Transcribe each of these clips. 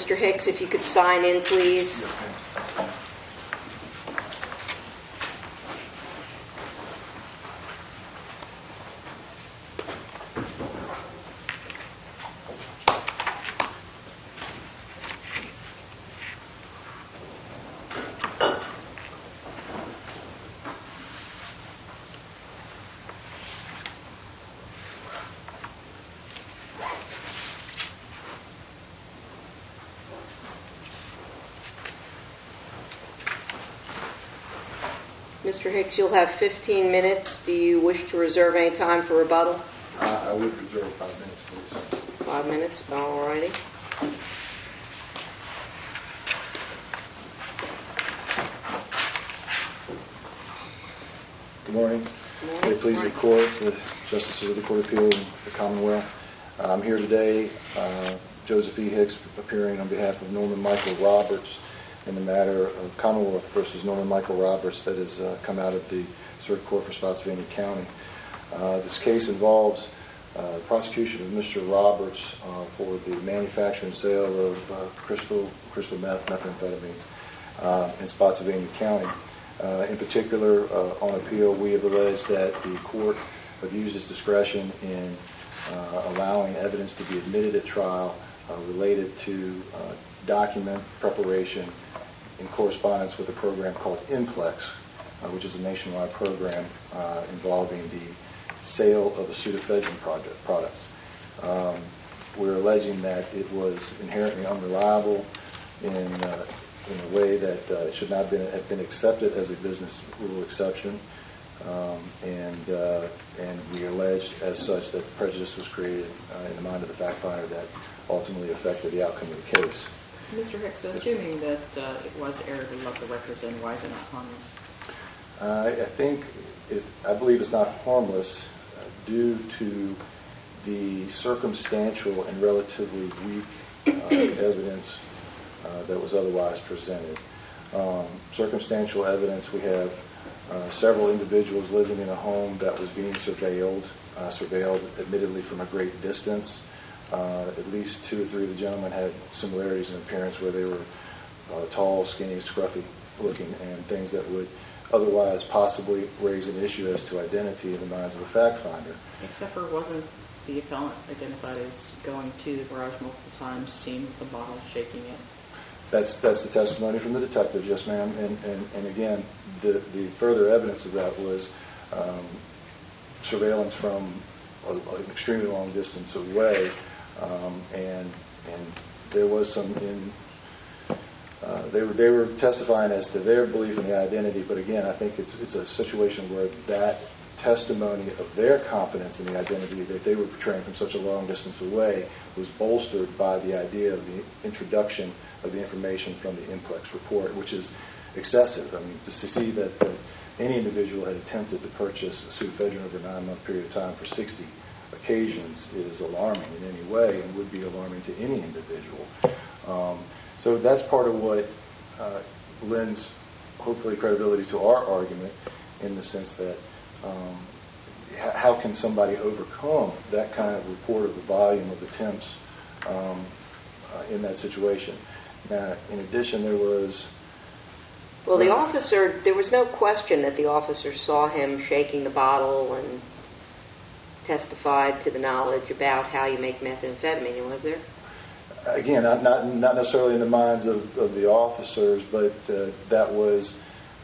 Mr. Hicks, if you could sign in, please. Mr. Hicks, you'll have 15 minutes. Do you wish to reserve any time for rebuttal? I would reserve 5 minutes, please. 5 minutes, all righty. Good morning. May it please the Court, the Justices of the Court of Appeal and the Commonwealth. I'm here today, Joseph E. Hicks, appearing on behalf of Norman Michael Roberts in the matter of Commonwealth versus Norman Michael Roberts that has come out of the Circuit Court for Spotsylvania County. This case involves prosecution of Mr. Roberts for the manufacture and sale of crystal methamphetamines in Spotsylvania County. In particular, on appeal, we have alleged that the court abused its discretion in allowing evidence to be admitted at trial related to document preparation in correspondence with a program called IMPLEX, which is a nationwide program involving the sale of pseudoephedrine products. We're alleging that it was inherently unreliable in a way that it should not have been accepted as a business rule exception, and we allege as such that prejudice was created in the mind of the fact finder that ultimately affected the outcome of the case. Mr. Hicks, assuming that it was error to let the records in, why is it not harmless? I believe it's not harmless due to the circumstantial and relatively weak evidence that was otherwise presented. Circumstantial evidence, we have several individuals living in a home that was being surveilled admittedly from a great distance. At least 2 or 3 of the gentlemen had similarities in appearance where they were tall, skinny, scruffy looking, and things that would otherwise possibly raise an issue as to identity in the minds of a fact finder. Except for wasn't the appellant identified as going to the garage multiple times, seen with the bottle, shaking it? That's the testimony from the detective, yes, ma'am. And again, the further evidence of that was surveillance from an extremely long distance away, and there was some they were testifying as to their belief in the identity, but again, I think it's a situation where that testimony of their confidence in the identity that they were portraying from such a long distance away was bolstered by the idea of the introduction of the information from the IMPLEX report, which is excessive. I mean, just to see that any individual had attempted to purchase pseudoephedrine over a 9-month period of time for 60 occasions is alarming in any way and would be alarming to any individual. So that's part of what lends, hopefully, credibility to our argument in the sense that how can somebody overcome that kind of report of the volume of attempts in that situation? Now, in addition, there was... Well, the officer, there was no question that the officer saw him shaking the bottle and testified to the knowledge about how you make methamphetamine, was there? Again, not necessarily in the minds of the officers, but that was...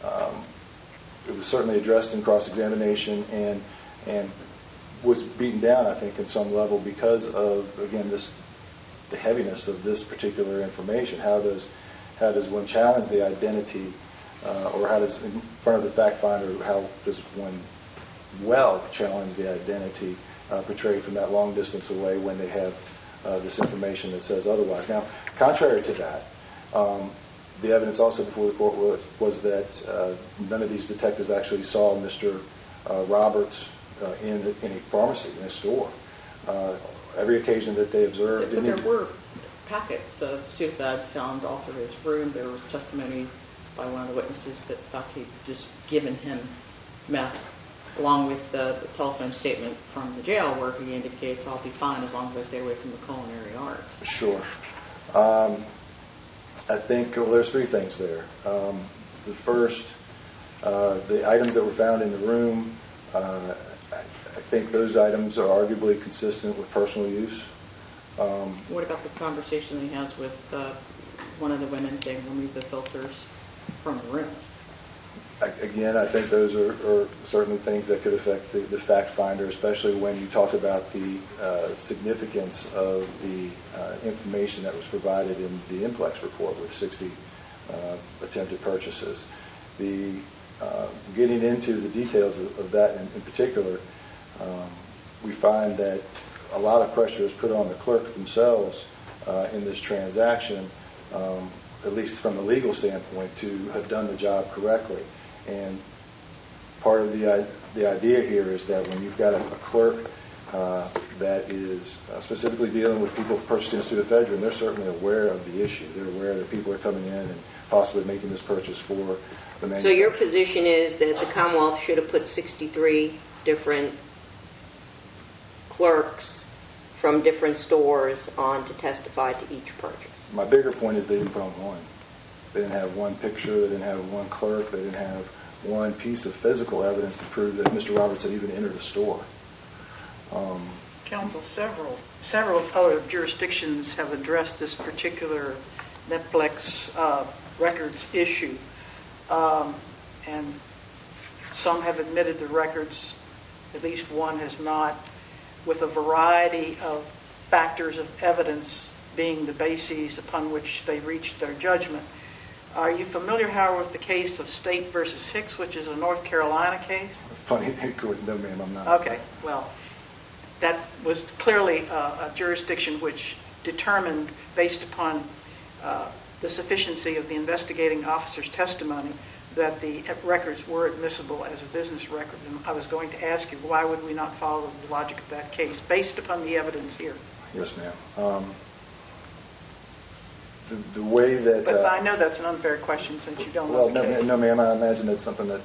it was certainly addressed in cross-examination and was beaten down, I think, in some level because of, again, the heaviness of this particular information. How does one challenge the identity, or how does, in front of the fact finder, how does one well challenge the identity portrayed from that long distance away when they have this information that says otherwise? Now, contrary to that, the evidence also before the court was that none of these detectives actually saw Mr. Roberts in a pharmacy, in a store. Every occasion that they observed... But there were packets of Sudafed found all through his room. There was testimony by one of the witnesses that thought he'd just given him meth, along with the telephone statement from the jail where he indicates, I'll be fine as long as I stay away from the culinary arts. Sure. I think, well, there's three things there. The first, the items that were found in the room, I think those items are arguably consistent with personal use. What about the conversation he has with one of the women saying remove the filters from the room? Again, I think those are certainly things that could affect the fact finder, especially when you talk about the significance of the information that was provided in the Implex report with 60 attempted purchases. Getting into the details of that in particular, we find that a lot of pressure is put on the clerk themselves in this transaction, at least from the legal standpoint, to have done the job correctly. And part of the idea here is that when you've got a clerk that is specifically dealing with people purchasing a pseudoephedrine, they're certainly aware of the issue. They're aware that people are coming in and possibly making this purchase for the manufacturer. So your position is that the Commonwealth should have put 63 different clerks from different stores on to testify to each purchase? My bigger point is they didn't put on one. They didn't have one picture. They didn't have one clerk. They didn't have one piece of physical evidence to prove that Mr. Roberts had even entered a store. Counsel, several other jurisdictions have addressed this particular Netflix records issue, and some have admitted the records, at least one has not, with a variety of factors of evidence being the bases upon which they reached their judgment. Are you familiar, however, with the case of State versus Hicks, which is a North Carolina case? Funny, no, ma'am, I'm not. Okay, well, that was clearly a jurisdiction which determined, based upon the sufficiency of the investigating officer's testimony, that the records were admissible as a business record. And I was going to ask you, why would we not follow the logic of that case, based upon the evidence here? Yes, ma'am. The way that... But I know that's an unfair question since you don't know the case. No, ma'am, I imagine that's something that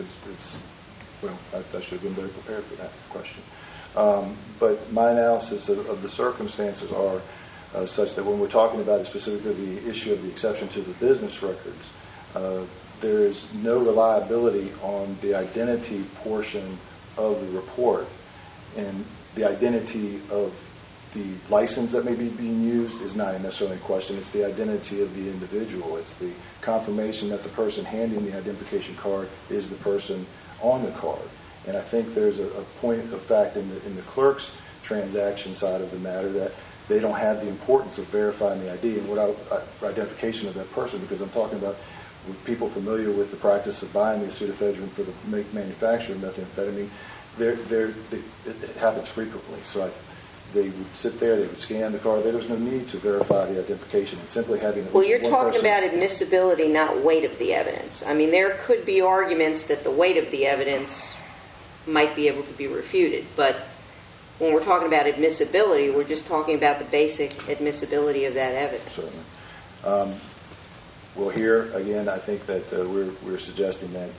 I should have been better prepared for that question. But my analysis of the circumstances are such that when we're talking about specifically the issue of the exception to the business records, there is no reliability on the identity portion of the report. And the identity of the license that may be being used is not necessarily in question. It's the identity of the individual. It's the confirmation that the person handing the identification card is the person on the card. And I think there's a point of fact in the clerk's transaction side of the matter that they don't have the importance of verifying the ID and without identification of that person, because I'm talking about with people familiar with the practice of buying the pseudoephedrine for the manufacture of methamphetamine. It happens frequently. So they would sit there, they would scan the card. There was no need to verify the identification. And simply having at least one person... Well, you're talking about admissibility, not weight of the evidence. I mean, there could be arguments that the weight of the evidence might be able to be refuted. But when we're talking about admissibility, we're just talking about the basic admissibility of that evidence. Certainly. Well, here, again, I think that we're suggesting that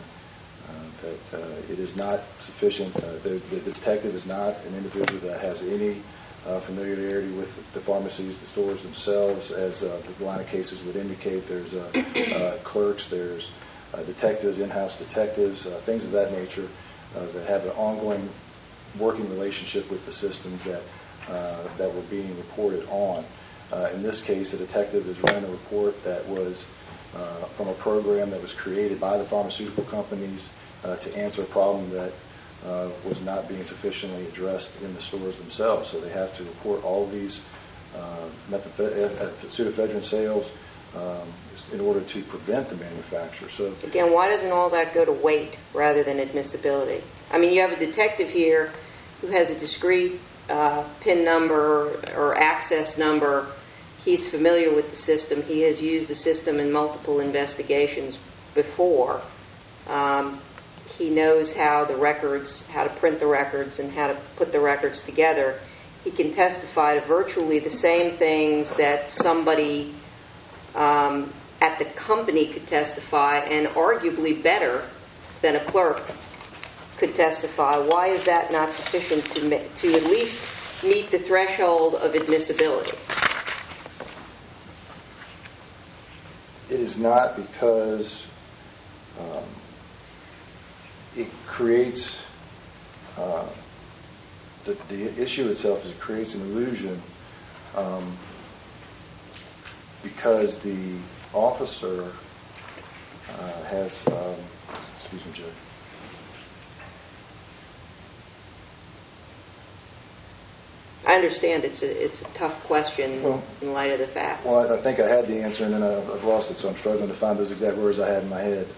it is not sufficient. The detective is not an individual that has any familiarity with the pharmacies, the stores themselves, as the line of cases would indicate. There's clerks, there's detectives, in-house detectives, things of that nature that have an ongoing working relationship with the systems that were being reported on. In this case, the detective has run a report that was from a program that was created by the pharmaceutical companies to answer a problem that was not being sufficiently addressed in the stores themselves. So they have to report all of these pseudoephedrine sales in order to prevent the manufacture. So again, why doesn't all that go to weight rather than admissibility? I mean, you have a detective here who has a discrete PIN number or access number. He's familiar with the system. He has used the system in multiple investigations before. He knows how to print the records and how to put the records together. He can testify to virtually the same things that somebody at the company could testify, and arguably better than a clerk could testify. Why is that not sufficient to at least meet the threshold of admissibility? it is not because it creates, the issue itself is it creates an illusion because the officer has, excuse me, Judge. I understand it's a tough question Well, in light of the facts. Well, I think I had the answer, and then I've lost it, so I'm struggling to find those exact words I had in my head.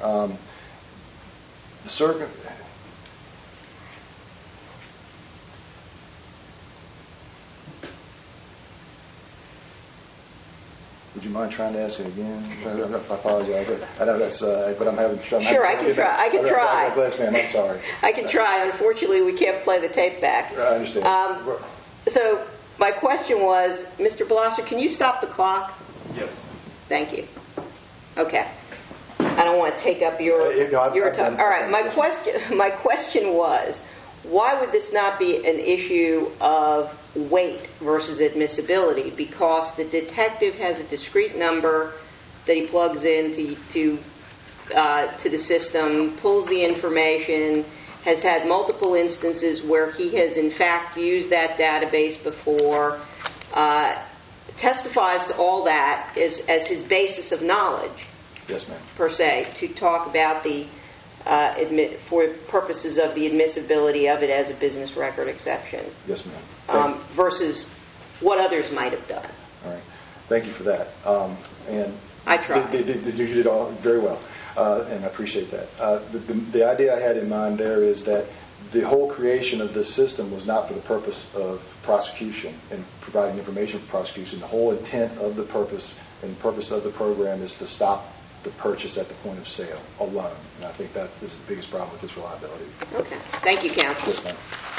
Would you mind trying to ask it again? I apologize. I know that's, but I'm having trouble. Sure, I can try. I can try. I'm sorry. I can try. Unfortunately, we can't play the tape back. I understand. So my question was, Mr. Blosser, can you stop the clock? Yes. Thank you. Okay. I don't want to take up your time. All right. My question was, why would this not be an issue of weight versus admissibility? Because the detective has a discrete number that he plugs in to the system, pulls the information, has had multiple instances where he has in fact used that database before, testifies to all that as his basis of knowledge. Yes, ma'am. Per se, to talk about the for purposes of the admissibility of it as a business record exception. Yes, ma'am. Versus what others might have done. All right. Thank you for that. And I tried. You did all very well, and I appreciate that. The idea I had in mind there is that the whole creation of this system was not for the purpose of prosecution and providing information for prosecution. The whole intent of the purpose and purpose of the program is to stop the purchase at the point of sale alone. And I think that is the biggest problem with this reliability. Okay. Thank you, counsel. Yes, ma'am.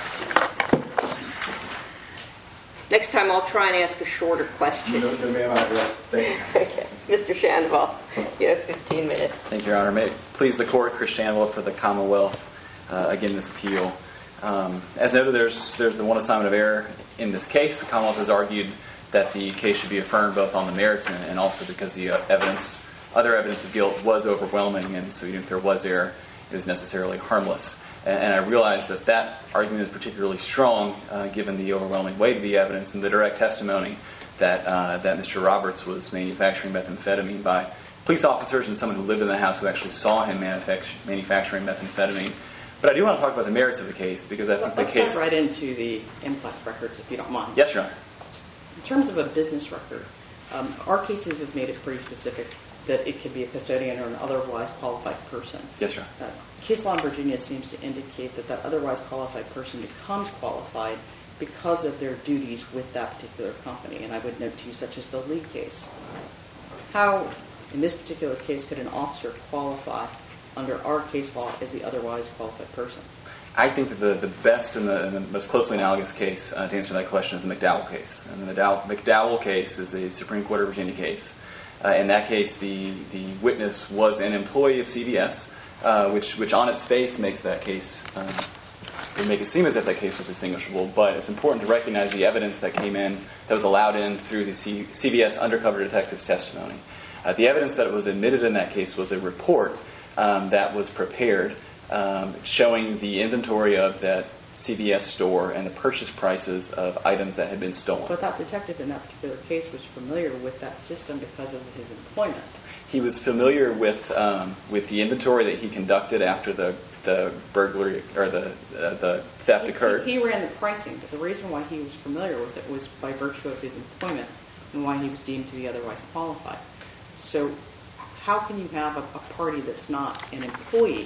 Next time I'll try and ask a shorter question. No, ma'am, I will. Thank you. Okay. Mr. Shandoval, you have 15 minutes. Thank you, Your Honor. May it please the Court, Chris Shandoval for the Commonwealth, again, this appeal. As noted, there's the one assignment of error in this case. The Commonwealth has argued that the case should be affirmed both on the merits and also because the other evidence of guilt was overwhelming, and so even if there was error, it was necessarily harmless. And I realize that argument is particularly strong given the overwhelming weight of the evidence and the direct testimony that Mr. Roberts was manufacturing methamphetamine by police officers and someone who lived in the house who actually saw him manufacturing methamphetamine. But I do want to talk about the merits of the case because I think the case... Let's dive right into the MPLEX records, if you don't mind. Yes, Your Honor. In terms of a business record, our cases have made it pretty specific that it could be a custodian or an otherwise qualified person. Yes, Your Honor. Case law in Virginia seems to indicate that otherwise qualified person becomes qualified because of their duties with that particular company. And I would note to you, such as the Lee case. How, in this particular case, could an officer qualify under our case law as the otherwise qualified person? I think that the best and the most closely analogous case to answer that question is the McDowell case. And the McDowell case is a Supreme Court of Virginia case. In that case, the witness was an employee of CVS, which on its face makes that case, would make it seem as if that case was distinguishable. But it's important to recognize the evidence that came in, that was allowed in through the CVS undercover detective's testimony. The evidence that was admitted in that case was a report that was prepared showing the inventory of that CVS store and the purchase prices of items that had been stolen. But that detective in that particular case was familiar with that system because of his employment. He was familiar with the inventory that he conducted after the burglary or the theft occurred. He ran the pricing, but the reason why he was familiar with it was by virtue of his employment and why he was deemed to be otherwise qualified. So how can you have a party that's not an employee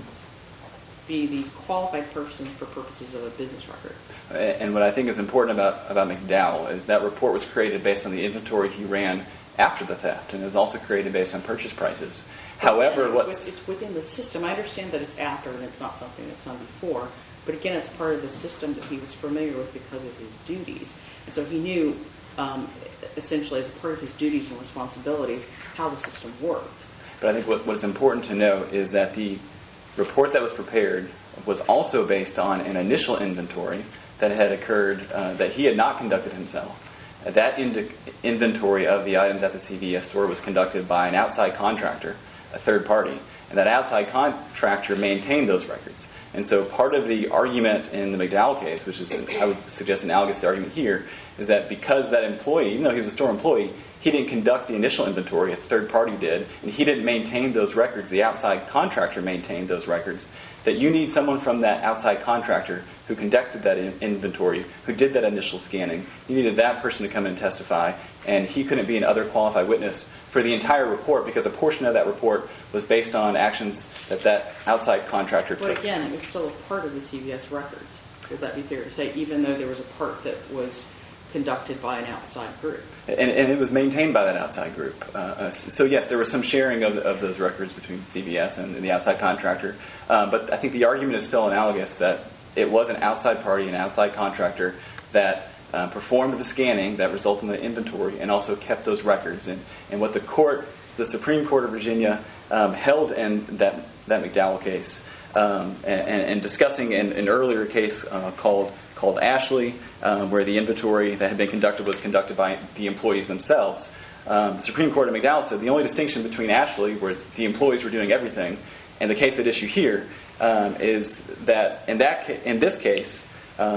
be the qualified person for purposes of a business record? And what I think is important about McDowell is that report was created based on the inventory he ran after the theft, and it was also created based on purchase prices. However, it's within the system. I understand that it's after and it's not something that's done before, but again, it's part of the system that he was familiar with because of his duties. And so he knew, essentially, as a part of his duties and responsibilities, how the system worked. But I think what is important to note is that the report that was prepared was also based on an initial inventory that had occurred, that he had not conducted himself. that inventory of the items at the CVS store was conducted by an outside contractor, a third party, and that outside contractor maintained those records. And so part of the argument in the McDowell case, which is, I would suggest analogous to the argument here, is that because that employee, even though he was a store employee, he didn't conduct the initial inventory, a third party did, and he didn't maintain those records, the outside contractor maintained those records, that you need someone from that outside contractor who conducted that inventory, who did that initial scanning. You needed that person to come in and testify, and he couldn't be another qualified witness for the entire report because a portion of that report was based on actions that outside contractor took. But again, it was still a part of the CVS records. Would that be fair to say, even though there was a part that was conducted by an outside group? And it was maintained by that outside group. So yes, there was some sharing of those records between CVS and the outside contractor. But I think the argument is still analogous, that it was an outside party, an outside contractor that performed the scanning that resulted in the inventory and also kept those records. And what the Supreme Court of Virginia held in that McDowell case, and discussing an earlier case called Ashley, where the inventory that had been conducted was conducted by the employees themselves. The Supreme Court of McDowell said the only distinction between Ashley, where the employees were doing everything, and the case at issue here is that in this case,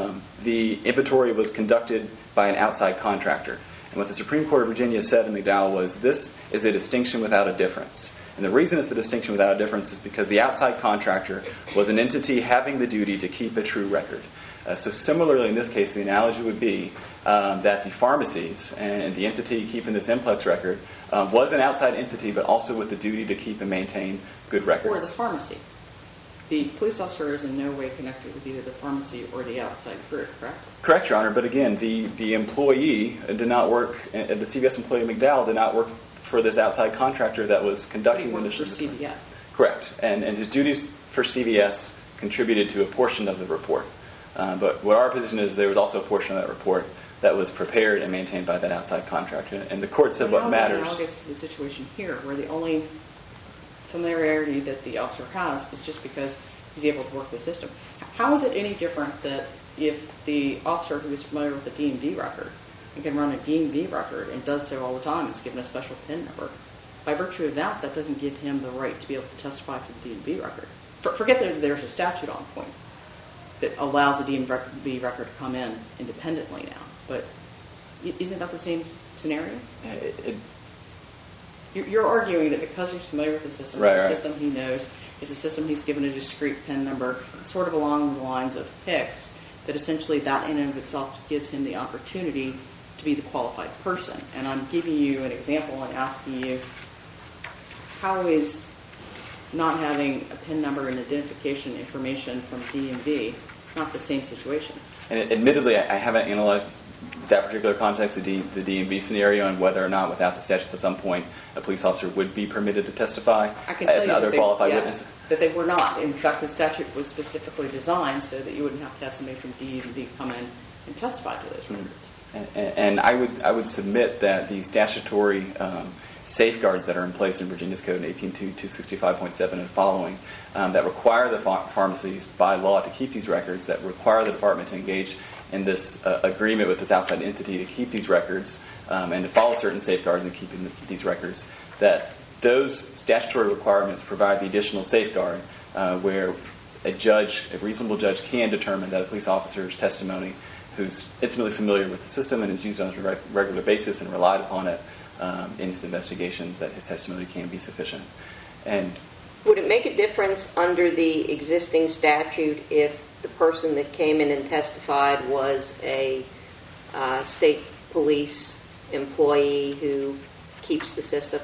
the inventory was conducted by an outside contractor. And what the Supreme Court of Virginia said in McDowell was, this is a distinction without a difference. And the reason it's a distinction without a difference is because the outside contractor was an entity having the duty to keep a true record. So similarly, in this case, the analogy would be that the pharmacies and the entity keeping this MPLEX record was an outside entity, but also with the duty to keep and maintain good records. Or the pharmacy. The police officer is in no way connected with either the pharmacy or the outside group, correct? Correct, Your Honor. But again, the employee did not work, the CVS employee McDowell did not work for this outside contractor that was conducting the initial. But he worked for CVS. Correct. And his duties for CVS contributed to a portion of the report. But what our position is, there was also a portion of that report that was prepared and maintained by that outside contractor. And the court said what matters. How is that analogous to the situation here, where the only familiarity that the officer has is just because he's able to work the system? How is it any different that if the officer who is familiar with the DMV record and can run a DMV record and does so all the time, is given a special PIN number, by virtue of that, that doesn't give him the right to be able to testify to the DMV record? Forget that there's a statute on point that allows the DMV record to come in independently now. But isn't that the same scenario? You're arguing that because he's familiar with the system, it's a system he knows, it's a system he's given a discrete PIN number, it's sort of along the lines of Hicks, that essentially that in and of itself gives him the opportunity to be the qualified person. And I'm giving you an example and asking you, how is not having a PIN number and identification information from DMV not the same situation? And admittedly, I haven't analyzed that particular context, the DMV scenario, and whether or not without the statute at some point a police officer would be permitted to testify as another qualified witness. That they were not. In fact, the statute was specifically designed so that you wouldn't have to have somebody from DMV come in and testify to those records. And I would submit that the statutory safeguards that are in place in Virginia's Code 18.265.7 and following that require the pharmacies by law to keep these records, that require the department to engage in this agreement with this outside entity to keep these records and to follow certain safeguards in keeping these records, that those statutory requirements provide the additional safeguard where a reasonable judge can determine that a police officer's testimony, who's intimately familiar with the system and is used on a regular basis and relied upon it in his investigations, that his testimony can be sufficient. And would it make a difference under the existing statute if the person that came in and testified was a state police employee who keeps the system?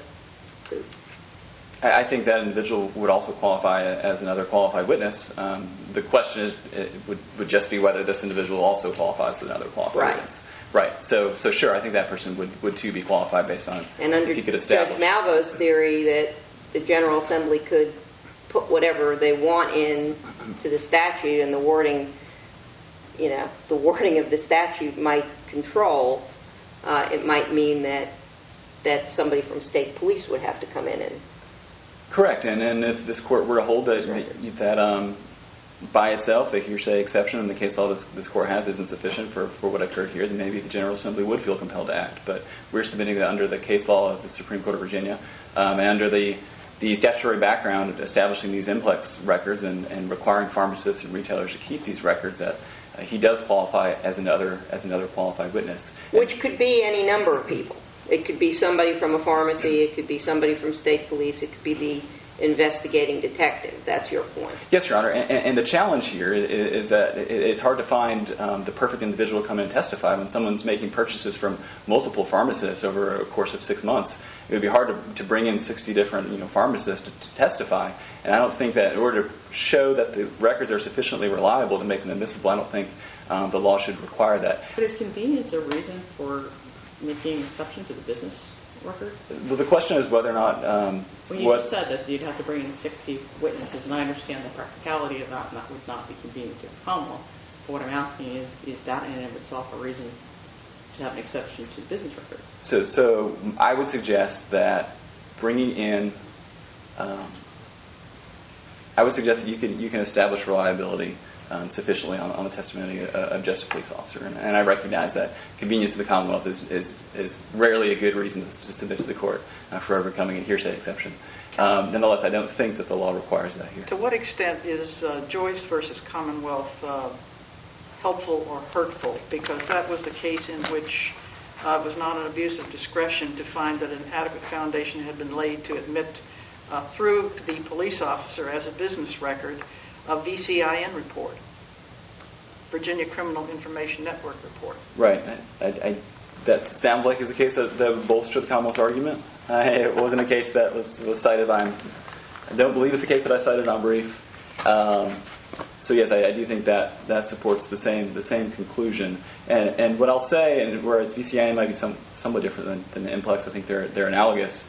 I think that individual would also qualify as another qualified witness. The question would just be whether this individual also qualifies as another qualified witness. Right. So sure, I think that person would too be qualified based on if he could establish. And under Judge Malvo's theory that the General Assembly could put whatever they want in to the statute, and the wording of the statute might control, it might mean that somebody from state police would have to come in and. Correct, and if this court were to hold that by itself, the hearsay exception in the case law this court has isn't sufficient for what occurred here, then maybe the General Assembly would feel compelled to act. But we're submitting that under the case law of the Supreme Court of Virginia and under the statutory background establishing these MPLEX records and requiring pharmacists and retailers to keep these records, that he does qualify as another qualified witness. Which could be any number of people. It could be somebody from a pharmacy, it could be somebody from state police, it could be the investigating detective. That's your point. Yes, Your Honor. And the challenge here is that it's hard to find the perfect individual to come in and testify when someone's making purchases from multiple pharmacists over a course of 6 months. It would be hard to bring in 60 different pharmacists to testify. And I don't think that in order to show that the records are sufficiently reliable to make them admissible, I don't think the law should require that. But is convenience a reason for making an exception to the business record? Well, the question is whether or not... Well, you just said that you'd have to bring in 60 witnesses, and I understand the practicality of that, and that would not be convenient to the Commonwealth. But what I'm asking is that in and of itself a reason to have an exception to the business record? So I would suggest that bringing in... I would suggest that you can establish reliability sufficiently on the testimony of just a police officer. And I recognize that convenience to the Commonwealth is rarely a good reason to submit to the court for overcoming a hearsay exception. Nonetheless, I don't think that the law requires that here. To what extent is Joyce versus Commonwealth helpful or hurtful? Because that was the case in which it was not an abuse of discretion to find that an adequate foundation had been laid to admit through the police officer as a business record a VCIN report, Virginia Criminal Information Network report. Right. That sounds like it's a case that would bolster the Commonwealth's argument. It wasn't a case that was cited I don't believe it's a case that I cited on brief. So yes, I do think that supports the same conclusion. And what I'll say, and whereas VCIN might be somewhat different than MPLEX, I think they're analogous.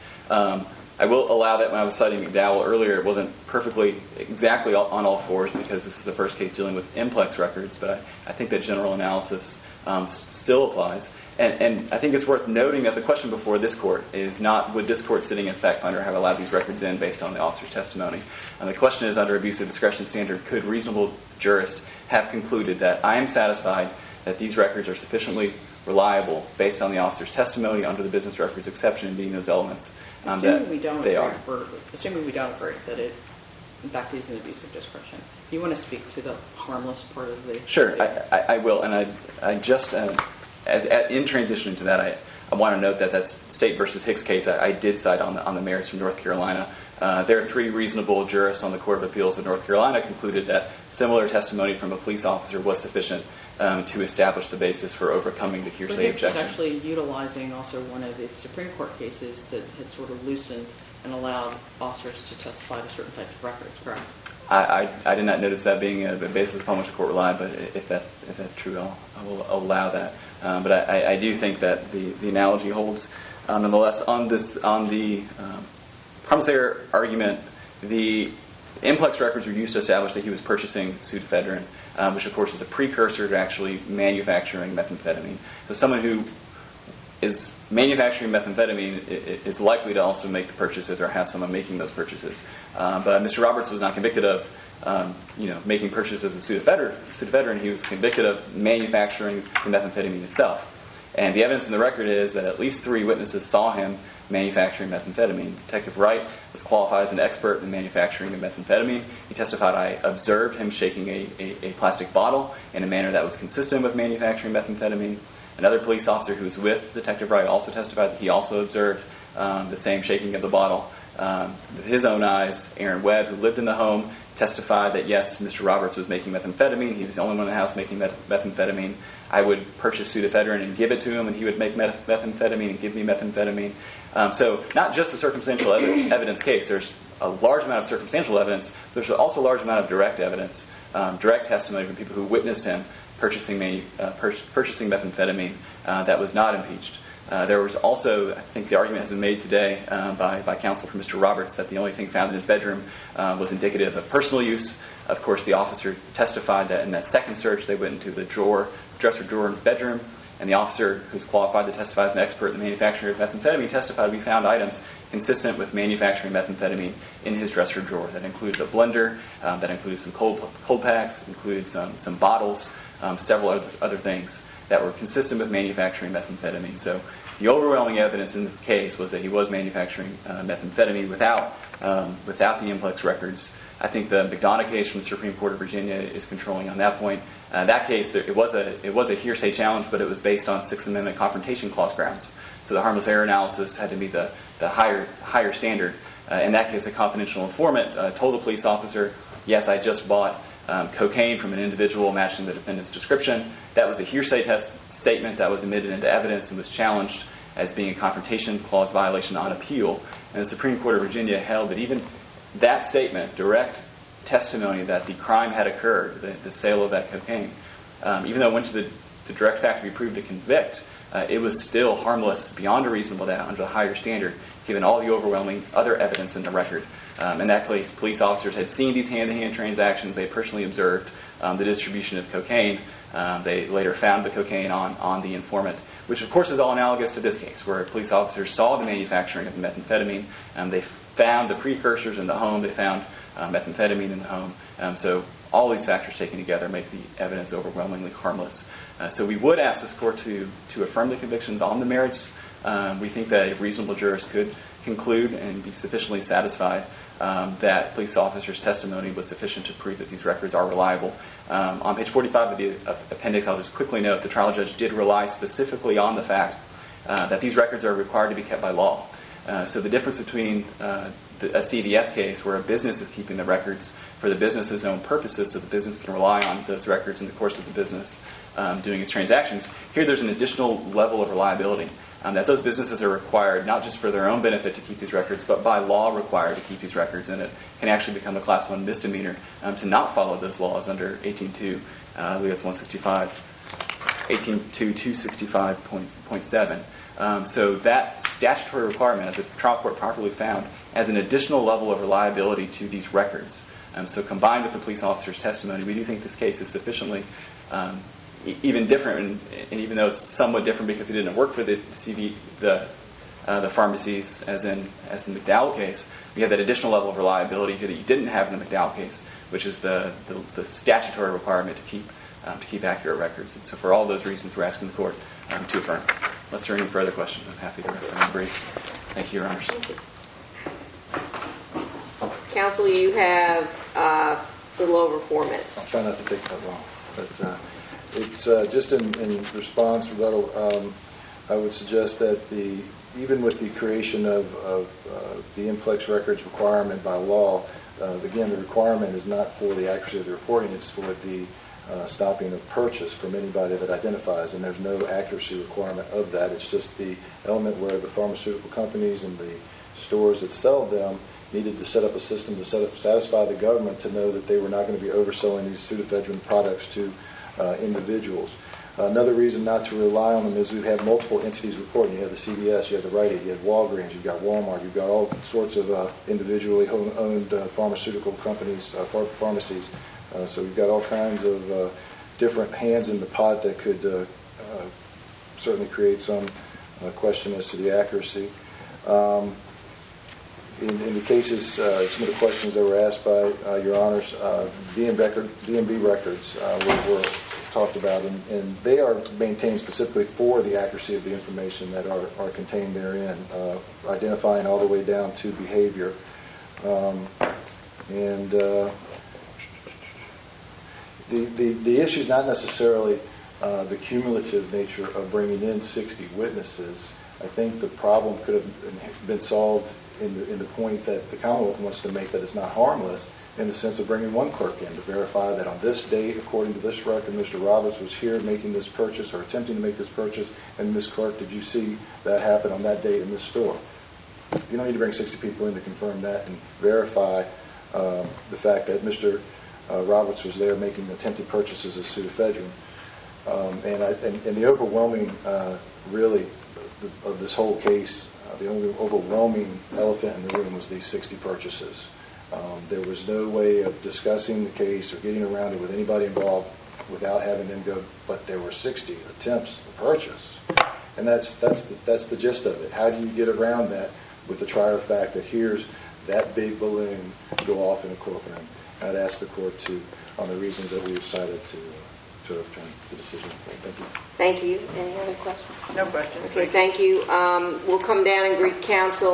I will allow that when I was citing McDowell earlier, it wasn't perfectly exactly on all fours because this is the first case dealing with MPLEX records, but I think that general analysis still applies. And I think it's worth noting that the question before this court is not would this court sitting as fact finder have allowed these records in based on the officer's testimony. And the question is under abuse of discretion standard, could reasonable jurist have concluded that I am satisfied that these records are sufficiently reliable based on the officer's testimony under the business records exception and being those elements assuming we don't they agree, are. Assuming we don't agree that it, in fact, is an abuse of discretion. Do you want to speak to the harmless part of the... Sure, I will. And I just, in transition to that, I want to note that State versus Hicks case I did cite on the merits from North Carolina. There are 3 reasonable jurists on the Court of Appeals of North Carolina concluded that similar testimony from a police officer was sufficient to establish the basis for overcoming the hearsay objection. Hicks was actually utilizing also one of its Supreme Court cases that had sort of loosened and allowed officers to testify to certain types of records, correct? I did not notice that being a basis upon which the court relied, but if that's true, I will allow that. But I do think that the analogy holds. Nonetheless, on the harmless error argument, the MPLEX records were used to establish that he was purchasing pseudoephedrine, which of course is a precursor to actually manufacturing methamphetamine. So someone who is manufacturing methamphetamine is likely to also make the purchases or have someone making those purchases. But Mr. Roberts was not convicted of making purchases of pseudoephedrine. He was convicted of manufacturing the methamphetamine itself. And the evidence in the record is that at least 3 witnesses saw him manufacturing methamphetamine. Detective Wright was qualified as an expert in manufacturing of methamphetamine. He testified, I observed him shaking a plastic bottle in a manner that was consistent with manufacturing methamphetamine. Another police officer who was with Detective Wright also testified that he also observed the same shaking of the bottle. With his own eyes, Aaron Webb, who lived in the home, testified that yes, Mr. Roberts was making methamphetamine. He was the only one in the house making methamphetamine. I would purchase pseudoephedrine and give it to him, and he would make methamphetamine and give me methamphetamine. So not just a circumstantial evidence case. There's a large amount of circumstantial evidence. There's also a large amount of direct evidence, direct testimony from people who witnessed him purchasing methamphetamine that was not impeached. There was also, I think the argument has been made today by counsel for Mr. Roberts that the only thing found in his bedroom was indicative of personal use. Of course, the officer testified that in that second search they went into the dresser drawer in his bedroom, and the officer who's qualified to testify as an expert in the manufacturing of methamphetamine testified we found items consistent with manufacturing methamphetamine in his dresser drawer. That included a blender, that included some cold packs, included some bottles, several other things that were consistent with manufacturing methamphetamine. So the overwhelming evidence in this case was that he was manufacturing methamphetamine without the Implex records. I think the McDonough case from the Supreme Court of Virginia is controlling on that point. That case, it was a hearsay challenge, but it was based on Sixth Amendment Confrontation Clause grounds. So the harmless error analysis had to be the higher standard. In that case, the confidential informant told the police officer, "Yes, I just bought cocaine from an individual matching the defendant's description." That was a hearsay statement that was admitted into evidence and was challenged as being a Confrontation Clause violation on appeal. And the Supreme Court of Virginia held that even that statement, direct testimony that the crime had occurred, the sale of that cocaine, even though it went to the direct fact to be proved to convict, it was still harmless beyond a reasonable doubt under the higher standard, given all the overwhelming other evidence in the record. In that case, police officers had seen these hand-to-hand transactions. They personally observed the distribution of cocaine. They later found the cocaine on the informant, which of course is all analogous to this case, where police officers saw the manufacturing of the methamphetamine. They found the precursors in the home. They found methamphetamine in the home. So all these factors taken together make the evidence overwhelmingly harmless. So we would ask this court to affirm the convictions on the merits. We think that a reasonable jurist could conclude and be sufficiently satisfied that police officers' testimony was sufficient to prove that these records are reliable. On page 45 of the appendix, I'll just quickly note the trial judge did rely specifically on the fact that these records are required to be kept by law. So the difference between a CVS case, where a business is keeping the records for the business's own purposes so the business can rely on those records in the course of the business doing its transactions, here there's an additional level of reliability. That those businesses are required not just for their own benefit to keep these records, but by law required to keep these records, and it can actually become a Class 1 misdemeanor to not follow those laws under 18.2, I believe it's 265.7. So that statutory requirement, as the trial court properly found, adds an additional level of reliability to these records. So combined with the police officer's testimony, we do think this case is sufficiently even different, and even though it's somewhat different because he didn't work for the pharmacies, as in the McDowell case, we have that additional level of reliability here that you didn't have in the McDowell case, which is the statutory requirement to keep accurate records. And so for all those reasons, we're asking the court to affirm. Unless there are any further questions, I'm happy to rest on my brief. Thank you, Your Honors. Counsel, you have a little over 4 minutes. I'll try not to take that long, but it's just in response, rebuttal. I would suggest that even with the creation of the Implex records requirement by law, again, the requirement is not for the accuracy of the reporting; it's for the stopping of purchase from anybody that identifies, and there's no accuracy requirement of that. It's just the element where the pharmaceutical companies and the stores that sell them needed to set up a system to satisfy the government to know that they were not going to be overselling these pseudoephedrine products to individuals. Another reason not to rely on them is we've had multiple entities reporting. You have the CVS, you have the Rite Aid, you have Walgreens, you've got Walmart, you've got all sorts of individually owned pharmaceutical companies, pharmacies. So we've got all kinds of different hands in the pot that could certainly create some question as to the accuracy. In the cases, some of the questions that were asked by Your Honors, DMV records were talked about, and they are maintained specifically for the accuracy of the information that are contained therein, identifying all the way down to behavior. The issue is not necessarily the cumulative nature of bringing in 60 witnesses. I think the problem could have been solved in the point that the Commonwealth wants to make, that it's not harmless, in the sense of bringing one clerk in to verify that on this date, according to this record, Mr. Roberts was here making this purchase or attempting to make this purchase, and Ms. Clerk, did you see that happen on that date in this store? You don't need to bring 60 people in to confirm that and verify the fact that Mr. Roberts was there making attempted purchases of pseudoephedrine. And the overwhelming, really, of this whole case, the only overwhelming elephant in the room was these 60 purchases. There was no way of discussing the case or getting around it with anybody involved without having them go, but there were 60 attempts to purchase. And that's the gist of it. How do you get around that with the trier of fact that here's that big balloon go off in a courtroom. And I'd ask the court to, on the reasons that we've cited, to overturn the decision. Thank you. Thank you. Any other questions? No questions. Okay, thank you. We'll come down and greet counsel.